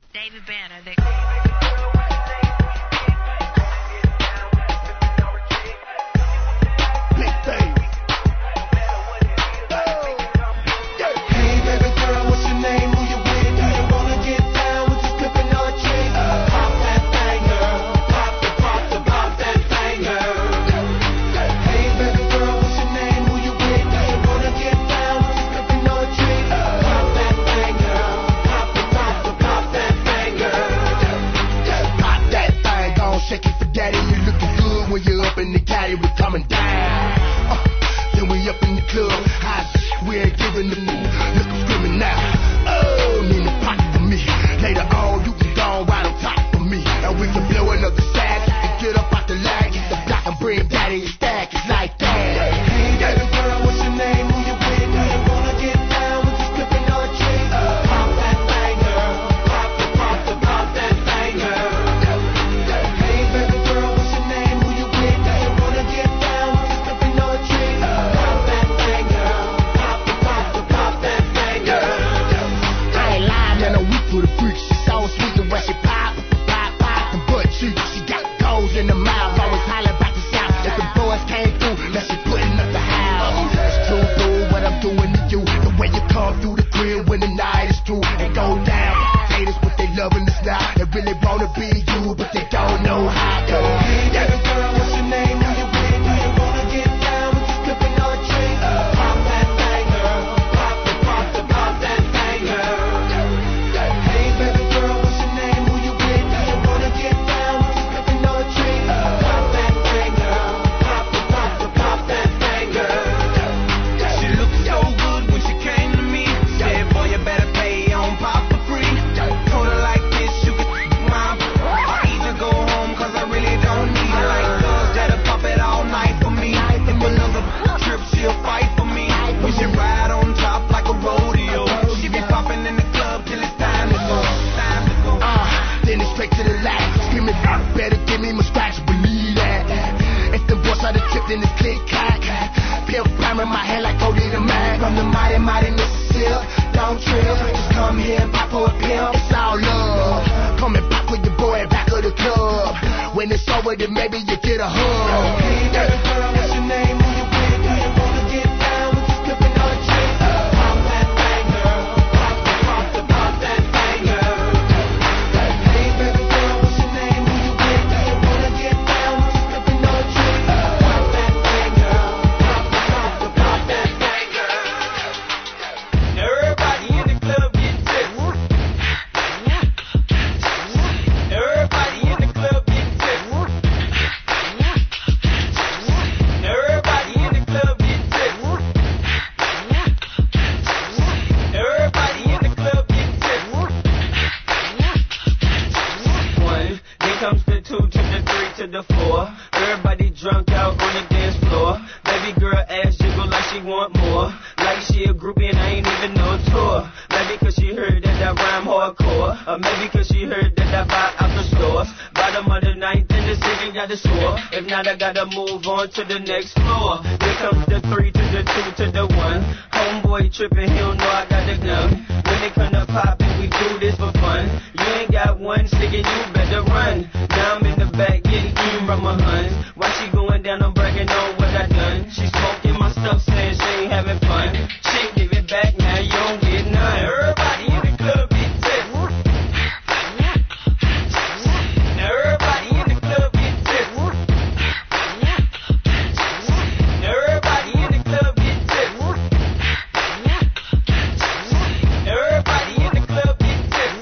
David Banner. Big thing. Hey, baby girl, what's your name? Who you with? Do you wanna get down with this flipping on chick? Pop that thing, girl. Pop that thing, girl. Hey, baby girl, what's your name? Who you with? Do you wanna get down with this flipping on chick? Pop that thing, girl. Pop that thing, girl. Pop that thing, gon' shake it for daddy. You looking good when you're up in the caddy. We coming down. Then we up in the club. High we ain't giving the move. Look, I'm screaming now. Oh, need a pocket for me. Later on, you can go right on top of me. And we can blow another sack. And get up out the lag. Get the block and bring daddy and stack. It's like that. Hey, baby girl, what's your name? Who you with? Do you wanna get down with this flipping on chick? Pop that thing, girl. Pop that thing, girl. Hey, baby girl, what's your name? Who you with? Do you wanna get down with this flipping on chick? Pop that thing, girl. Pop that thing, girl. I ain't lying, man, I'm weak for the freak. She's so sweet and when she pop, and butt cheek. She got goals in the mouth, always hollering back to south. If the boys came through, now she putting up the house. It's true, dude, what I'm doing to you. The way you come through the crib when the night is through and go down. Haters, but they loving the style. They really wanna be you, but they don't know how to. Hey, baby girl, what's your name? Who you with? Do you wanna get down with this flipping on chick? Pop that thing, girl. Pop that thing, girl. Hey, baby girl, what's your name? Who you with? Do you wanna get down with this flipping on chick? Pop that thing, girl. Pop that thing, girl. She looked so good when she came to me. Said, boy, you better pay on pop for free. Told her like this, you can mine. I'll either go home, cause I really don't need her. Like thugs that'll pop it all night for me. If another trip, she'll fight for me. We should ride on top like a rodeo. She be popping in the club till it's time to go. Then it's straight to the left. Screaming, better give me my scratch, believe that. If the boss are the trip, then it's click clack. Pimp prime in my head like Cody the man. From the mighty Mississippi, don't trip. Just come here and pop for a pimp. It's all love. Come and pop with your boy back of the club. When it's over, then maybe you get a hug. Hey, baby girl, what's your name? Who you with? Do you wanna get down with this flipping on chick? Pop that thing, girl. Pop that thing, girl. Hey, baby girl, what's your name? Who you with? Do you wanna get down with this flipping on chick? Pop that thing, girl. Pop that thing, girl. Everybody in the club get tipped. Everybody in the club get tipped. Everybody in the club get tipped. Everybody in the club get tipped. One, then comes the two to the three to the four. Everybody drunk out on the dance floor. Baby girl ass jiggle like she want more. Like she a groupie and I ain't even no tour. Maybe cause she heard that I rhyme hardcore. Or maybe cause she heard that I buy out the stores. Bottom of the ninth in the city got the score. If not, I gotta move on to the next floor. Here comes the three to the two to the one. Homeboy tripping, he don't know I got the gun. When they come to poppin', we do this for fun. You ain't got one stick and you better run. Now I'm in the back getting eaten from my huns. While she going down, I'm bragging on what I done. She smoking my stuff, saying she ain't having fun. She ain't give it back, now you don't get none. Everybody in the club get tipped. Now everybody in the club get tipped. Now everybody in the club get tipped. Everybody in the club get tipped.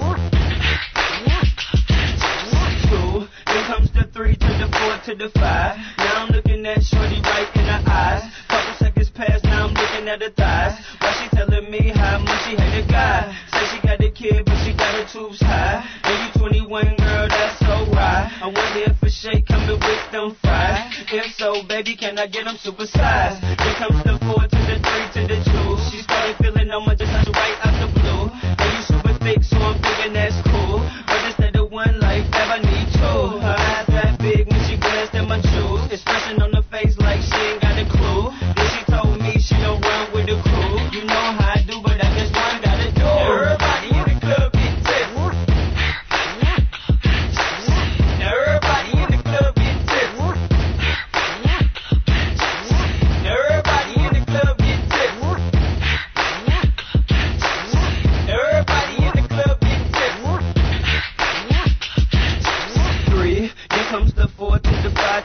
Two, then comes the three to the four to the five. Now I'm looking at shorty right in the eyes. Couple seconds pass, now I'm looking at her thighs. While she telling me how much she hate a guy. Say she got a kid, but she got her tubes high. And you 21, girl, that's so right. I wonder if a shake coming with them fries. If so, baby, can I get them supersized? Then comes the four to the three to the two. She started feeling on my just touch right out the blue. And you super thick, so I'm thinking that's cool. But instead of one life, I need two. Her eyes that big when she glanced at my jewels. Expression on her face like she ain't got a clue. Then she told me she don't run with the crew. You know how I do, but I guess one gotta do. Everybody in the club get tipped.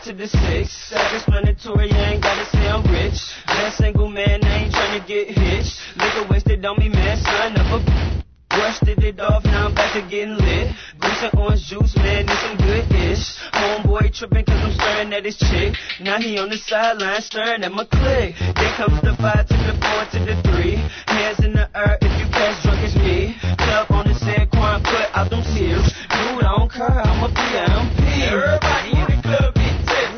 to the 6. Self-explanatory, I ain't gotta say I'm rich. That single man, I ain't tryna get hitched. Liquor wasted on me, man, son of a brushed it off, now I'm back to getting lit. Goose and orange juice, man, need some good-ish. Homeboy tripping cause I'm staring at his chick. Now he on the sideline staring at my clique. Here comes the 5 to the 4 to the 3. Hands in the air if you catch drunk as me. Club on the San Juan, put out them tears. Dude, I don't care, I'm a PMP. Everybody in the club get tips.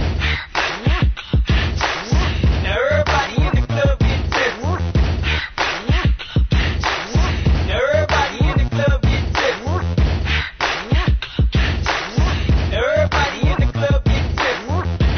Now everybody in the club get tips. Now everybody in the club get tips. Now everybody in the club get tips.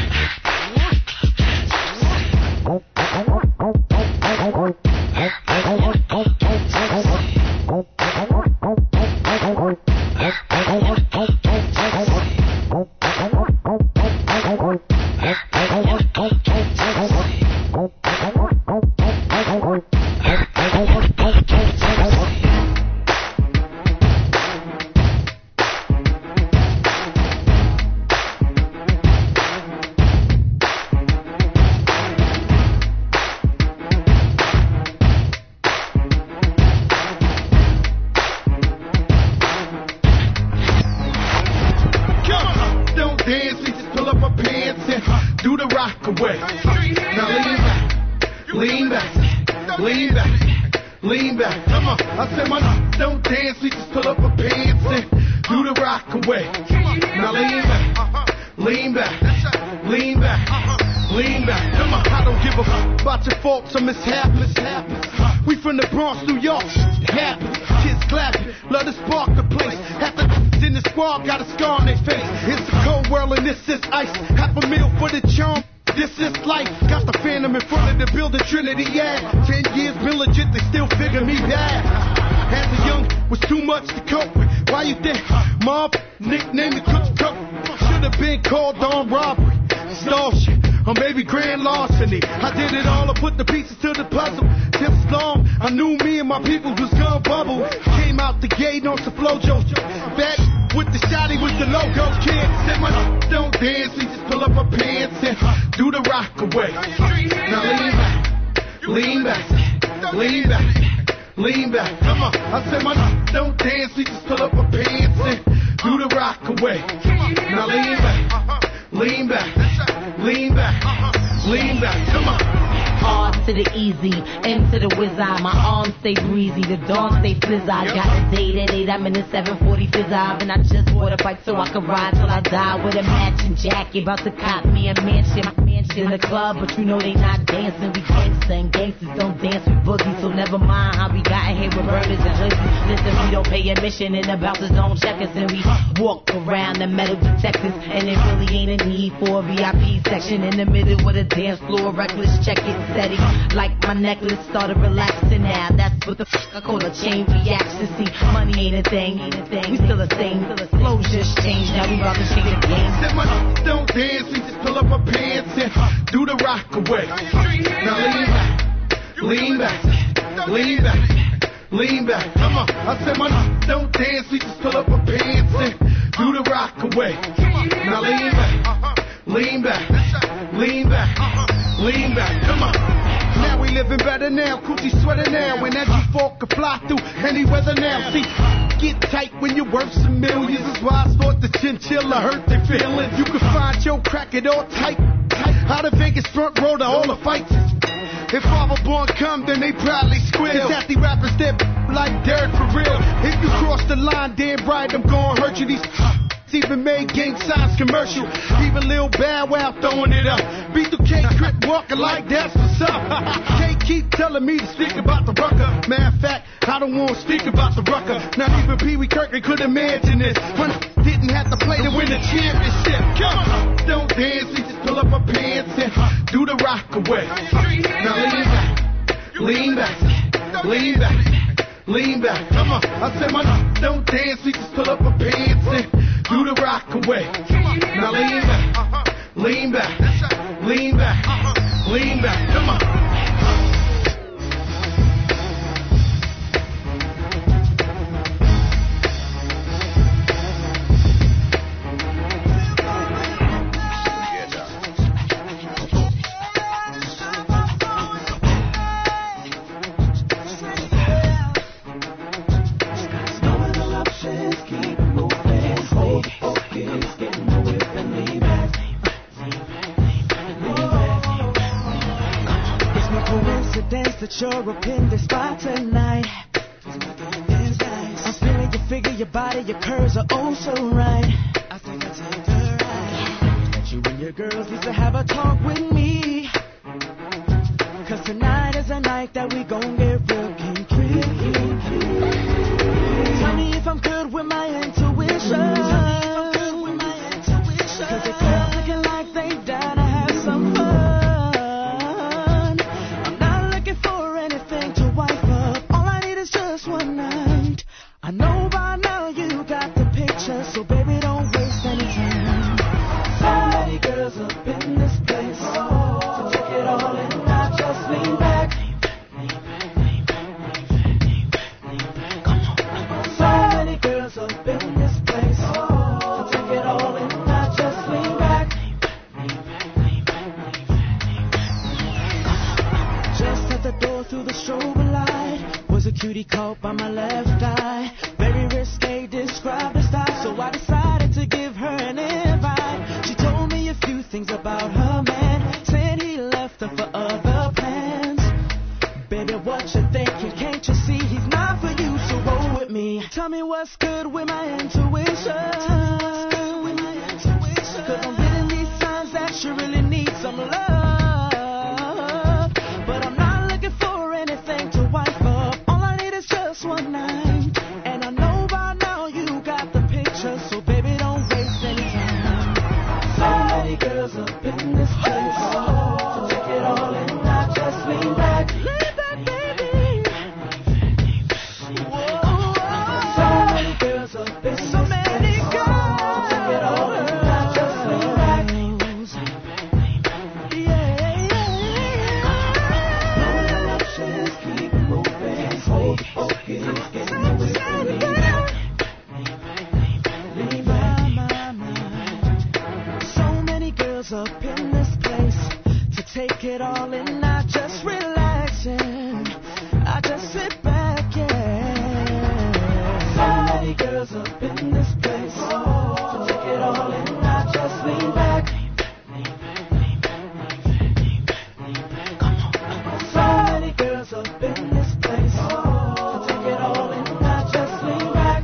I got a date at 8, I'm in the 740 Fizz-Ave, and I just bought a bike so I can ride till I die with a matching jacket. About to cop me a mansion in the club, but you know they not dancing. We gangsta and gangsters don't dance with boogie, so never mind how we got in here with burners and hoodies. Listen, we don't pay admission and the bouncers don't check us, and we walk around the metal detectors, and it really ain't a need for a VIP section in the middle with a dance floor. Reckless, check it, steady, like my necklace started relaxing now. That's what the I call a chain reaction. See, money ain't a thing, we still the same. Flow just changed, now we about to shake the game. Said my don't dance, we just pull up our pants and do the rock away. Now lean back, lean back, lean back. Come on, I said my don't dance, we just pull up our pants and do the rock away. Now lean back, lean back, lean back, lean back. Come on. Now we living better now, coochie sweater now, and that G4 can fly through any weather now. See, get tight when you're worth some millions. That's why I thought the chinchilla hurt their feelings. You can find your crack it all tight. Out of Vegas front row to all the fights. If Father Born come, then they probably squeal. It's at the rappers that like Derek for real. If you cross the line, damn right, I'm gonna hurt you. These even made gang signs commercial. Even Lil Bow Wow throwing it up. B2K Crip walking like that's what's up. K keep telling me to speak about the rucker. Matter of fact, I don't want to speak about the rucker. Not even Pee Wee Kirkland could imagine this. When didn't have to play to win the championship. Come on, don't dance, we just pull up our pants and do the rock away. Now lean back, lean back, lean back. Come on, I said my don't dance, we just pull up our pants and do the rock away. Now lean back, lean back, lean back, lean back. Come on. sure up in this spot tonight. I'm feeling your figure, your body, your curves are oh so right. I think I take a ride. But you and your girls need to have a talk with me. Cause tonight is a night that we gon' get real kinky. Tell me if I'm good with my intuition. Cause the girls looking like they down to have some fun. I'm not looking for anything to wipe up. All I need is just one night. I know by now you got the picture, so baby don't waste any time. So many girls up in this place, so take it all in, not just lean back. Come on. So many girls up in this place, so take it all in, not just lean back. Just at the door through the strobe light was a cutie caught by my left eye. Very risque, described the style, so I decided to give her an invite. She told me a few things about her man, said he left her for other plans. Baby, what you thinking? Can't you see he's not for you? So roll with me. Tell me what's good with my intuition. Cause I'm getting these signs that you really need some love. But I'm not looking for anything to wipe up. All I need is just one night. And I know by now you got the picture, so baby don't waste any time. So many girls up in this place, so take it all in, not just lean back. Lean back, baby. Whoa. So many girls up in this place, so take it all in, not just lean back. Yeah. No emotions, keep moving. Hold the focus, get moving. Lean back. So many girls up in this place to take it all in, not just relaxing. I just sit back, yeah. So many girls up in this place to take it all in, not just lean back. Come on. So many girls up in this place to take it all in, not just lean back.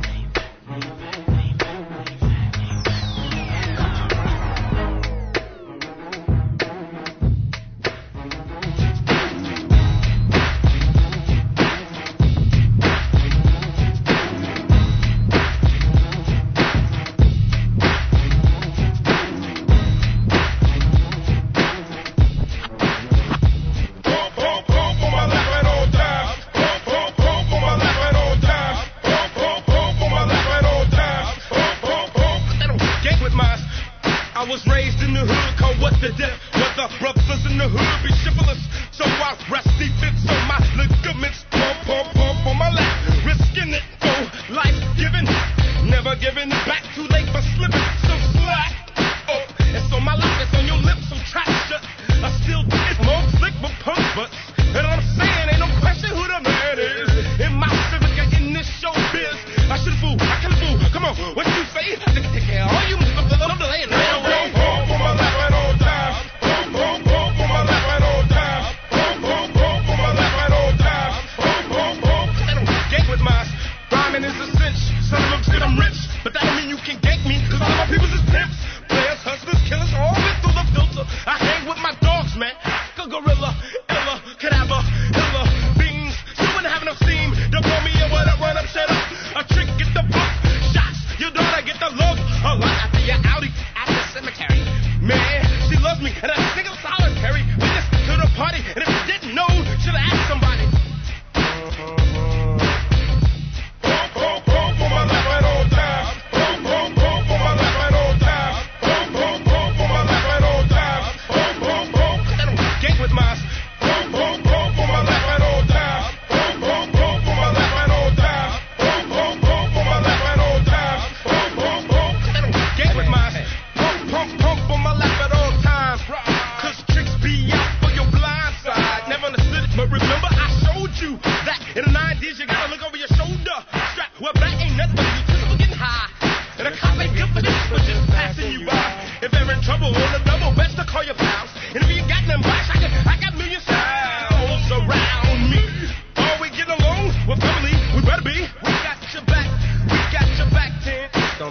I was raised in the hood, called what the death. What the brothers in the hood be chivalrous. So I rest defense on my ligaments. Pump on my lap. Risking it for life giving. Never giving it back, too late for slipping. So slack. Oh, it's on my lap, it's on your lips, so trap shut. I still do it more slick but punk butts. And I'm saying, ain't no question who the man is. In my civic, in this show biz. I should fool, I can fool. Come on, what you say? I think I take care of all you. I'm delaying. I'm rich, but that don't mean you can gank me. Cause all my peoples is pimps, players, hustlers, killers, all been through the filter. I hang with my dogs, man. A gorilla, illa, cadaver, illa, beans. You wouldn't have no steam. Don't call me a what up, run up, shut up. A trick, get the book. Shots, your daughter, get the love.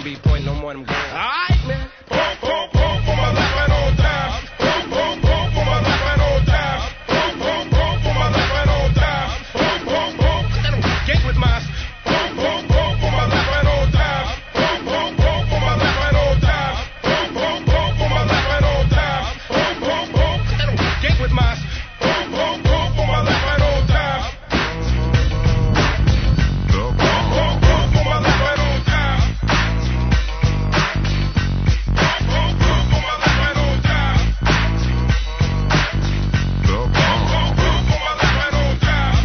don't be pointing no more of them guns. Alright, man. Pump, pump, pump for my life right on time. Pump, pump, pump for my life right on time. Pump, pump, pump for my life right on time. Pump, pump, pump. Let them get with my. Pump, pump, pump for my life right on time. Pump, pump, pump for my life right on time. Pump, pump, pump for my life right on time. Pump, pump, pump. Let them get with my. Pump, pump, pump for my life right on time. Pump, pump, pump for my life right on time. Pump, pump, pump for my life right on time. Pump, pump, pump for my life right on time.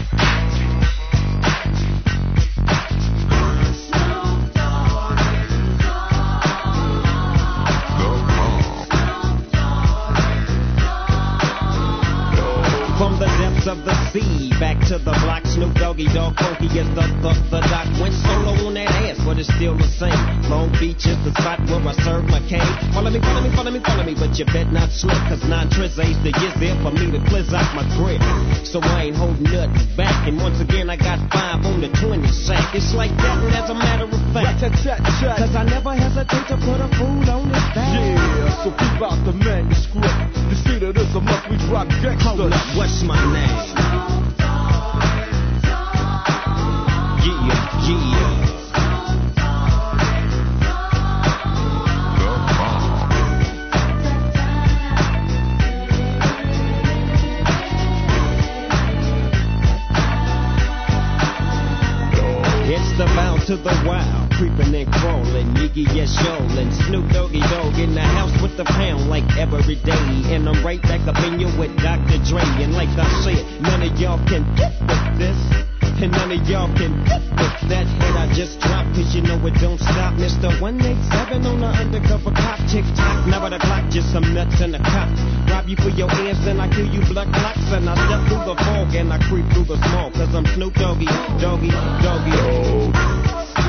From the depths of the sea, back to the block, Snoop Doggy Dogg Funky is the doc. Went solo on that ass, but it's still the same. Long Beach is the spot where I serve my cane. Follow me, but you bet not slip, cause 9 tris A's the years there for me to blizz out my grip. So I ain't holding nothing back, and once again I got 5 on the 20 sack. It's like that, and as a matter of fact, cause I never hesitate to put a fool on his back. Yeah, so keep out the manuscript. You see that it's a month we drop gangsta. Hold up, what's my name? Yeah. It's the bound to the wild, creeping and crawling, Yiggy yes yolin', Snoop Doggy Dogg in the house with the pound like every day, and I'm right back up in you with Dr. Dre, and like I said, none of y'all can get with this, and none of y'all can get with that hit I just dropped, cause you know it don't stop, Mr. 187 on the undercover cop, tick-tock, never the clock, just some nuts in the cop, rob you for your ears, then I kill you blood clots, and I step through the fog, and I creep through the small, cause I'm Snoop Doggy, Doggy, Doggy.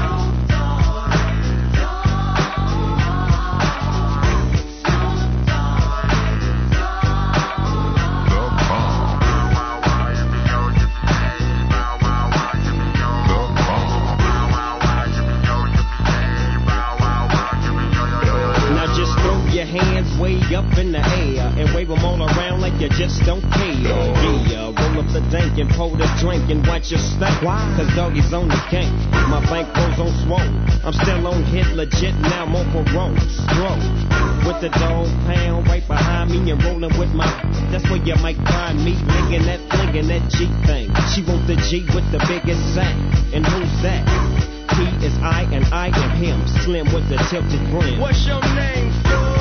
Hands way up in the air and wave them all around like you just don't care. Yeah, roll up the dank and pour the drink and watch your stink. Why? Cause Doggy's on the gang. My bankroll's on swole. I'm still on hit legit now, I'm on parole. Stroke with the dog pound right behind me and rolling with my. That's where you might find me flinging that G thing. She want the G with the biggest sack. And who's that? He is I and I am him. Slim with the tilted brim. What's your name, fool?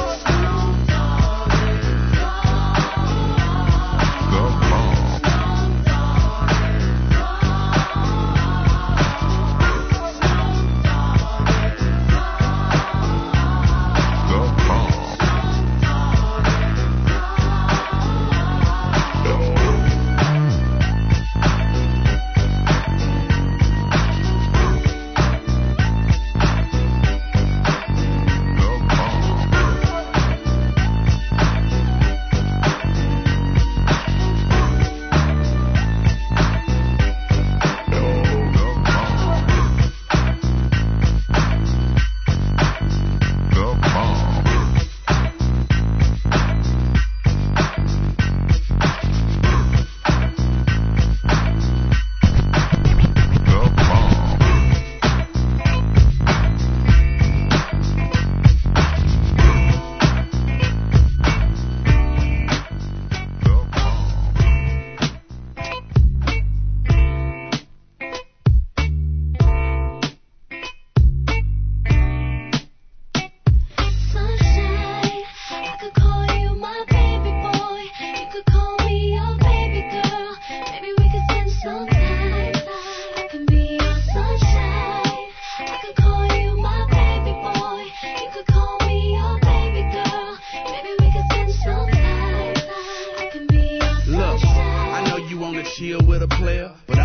chill with a player, but all you gotta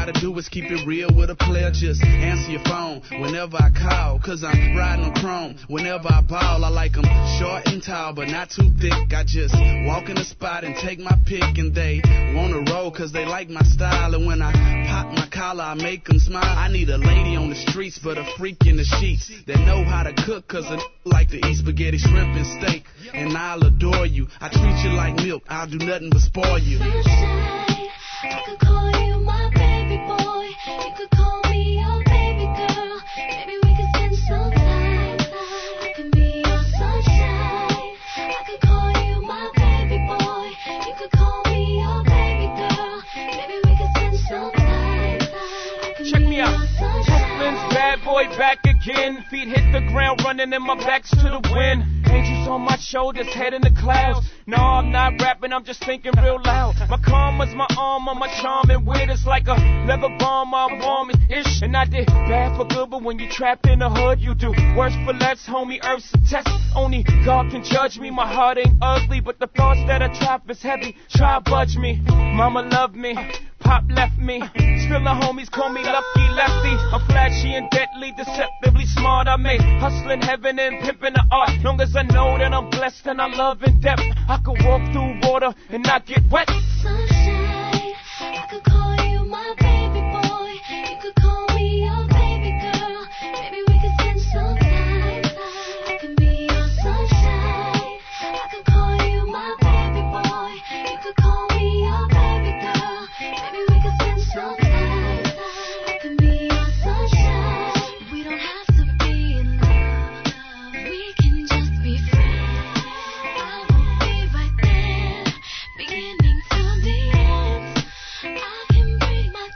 gotta do is keep it real with a player. Just answer your phone whenever I call, cause I'm riding on chrome. Whenever I ball, I like them short and tall, but not too thick. I just walk in the spot and take my pick, and they wanna roll cause they like my style. And when I pop my collar, I make them smile. I need a lady on the streets, but a freak in the sheets that know how to cook, cause I like to eat spaghetti, shrimp, and steak. And I'll adore you. I treat you like milk, I'll do nothing but spoil you. Sunshine, I could call you my baby boy. You could call me your baby girl. Maybe we could spend some time. I can be your sunshine. I could call you my baby boy. You could call me your baby girl. Maybe we could spend some time. Check me out. Brooklyn's bad boy back again. Feet hit the ground running and my back's to the wind. Angels on my shoulders, head in the clouds. No, I'm not rapping, I'm just thinking real loud. My karma's my armor, my charm and weird. It's like a leather bomb, I'm warm-ish. And I did bad for good, but when you're trapped in the hood, you do worse for less, homie. Earth's a test, only God can judge me. My heart ain't ugly, but the thoughts that I trap is heavy. Try budge me, mama love me. Pop left me, still the homies call me Lucky Lefty. I'm flashy and deadly, deceptively smart. I make hustling heaven and pimping the art. Long as I know that I'm blessed and I love in depth, I could walk through water and not get wet. Sunshine, I could call you my baby boy. You could call me your baby girl. Maybe we could spend some time. I can be your sunshine. I could call you my baby boy. You could call me your baby girl. Maybe we could spend some time. I can be your sunshine. We don't have to be in love. We can just be friends. I will be right there, beginning to the end. I can bring my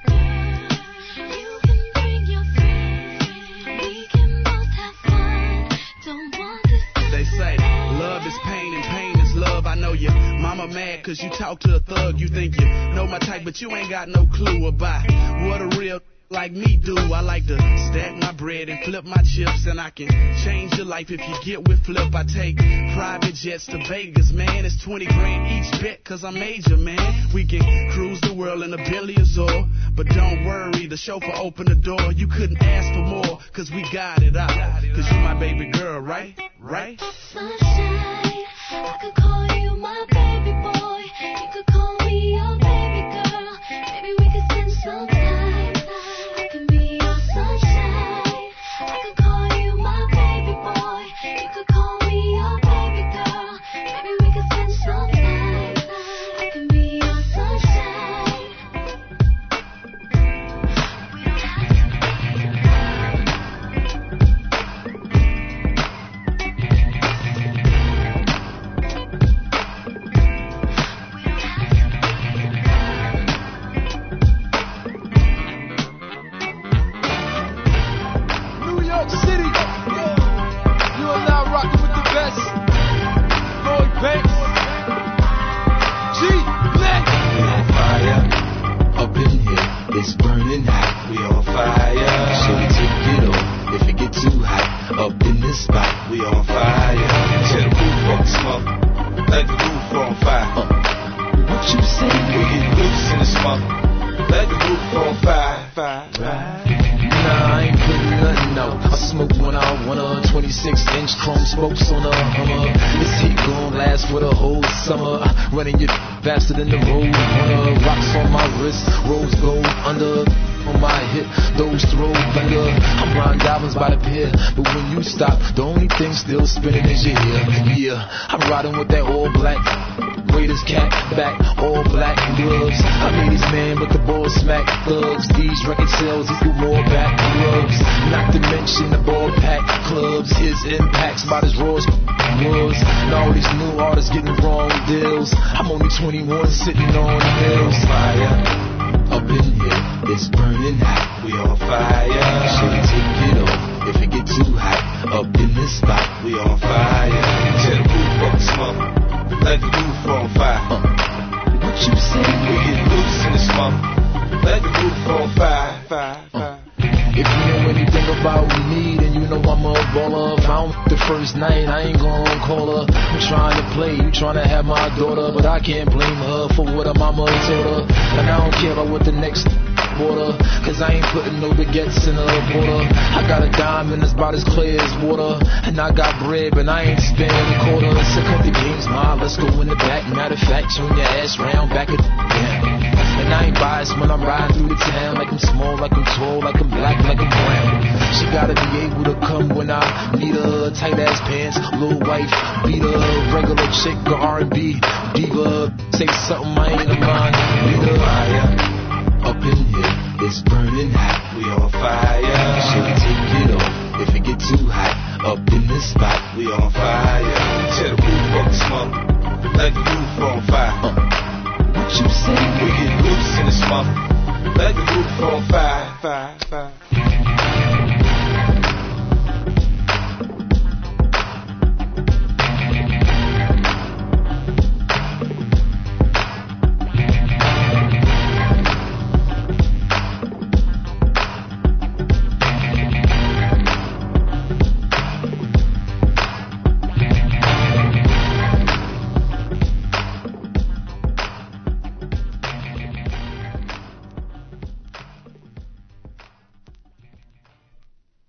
girl. You can bring your friend. We can both have fun. Don't want this to They say love is pain and pain is love. I know your mama mad cause you talk to a thug. You think you know my type, but you ain't got no clue about what a real like me do. I like to stack my bread and flip my chips, and I can change your life if you get with Flip. I take private jets to Vegas, man. It's 20 grand each bet cause I'm major, man. We can cruise the world in a Bentley Azure, but don't worry, the chauffeur opened the door. You couldn't ask for more cause we got it out. Cause you my baby girl, right? Right? sunshine. I could call you my baby boy. You could call me your baby girl. Maybe we could spend some time. I can be your sunshine. I could call you my baby boy. You could call me your baby girl. Maybe we could spend some time. I can be your sunshine. We don't have to be in love. New York City, you are now rocking with the best. Lloyd Banks, G Black. We on fire, up in here, it's burning hot. We on fire, so we take it off if it get too hot. Up in this spot, we on fire. Tear the roof off the smoke, let the roof on fire. What you say? We get loose in the smoke, let the roof on fire. Nah, I ain't putting nothing out. I smoke when I wanna. 26-inch chrome spokes on a Hummer. This heat gon' last for the whole summer. Running your faster than the road runner. Rocks on my wrist, rose gold under. On my hip, those throw thunder. I'm riding diamonds by the pier, but when you stop, the only thing still spinning is your ear. Yeah, I'm riding with that all black. Raiders cat back, all black gloves. I made this man, but the ball smack thugs. These record sales equal more back gloves. Not to mention the ball pack clubs. His impacts about as raw as was. And all these new artists getting wrong deals. I'm only 21 sitting on the hills. Fire, up in here, it's burning hot. We on fire, so we take it off if it get too hot. Up in this spot, we on fire. Tear the roof off the smoke, let the roof on fire. What you say? We get loose in the smoke, let the roof on fire. If you know anything about me, then you know I'm a baller. If I don't the first night, I ain't gon' call her. I'm trying to play, you trying to have my daughter, but I can't blame her for what her mama told her. And I don't care about what the next border. Cause I ain't putting no baguettes in the border. I got a dime and it's about as clear as water. And I got bread, but I ain't spending a quarter. So cut the games, ma, let's go in the back. Matter of fact, turn your ass round, back it down. And I ain't biased when I'm riding through the town. Like I'm small, like I'm tall, like I'm black, like I'm brown. She gotta be able to come when I need her. Tight ass pants, little wife, beat her. Regular chick or R&B diva. Say something I ain't a mind. We the fire up in here, it's burning hot. We on fire. Should we take it off if it get too hot? Up in this spot, We on fire. Tear the roof off the smoke. Let the roof on fire. what you say? We get loose in the smoke. Let the roof on fire. Fire, fire.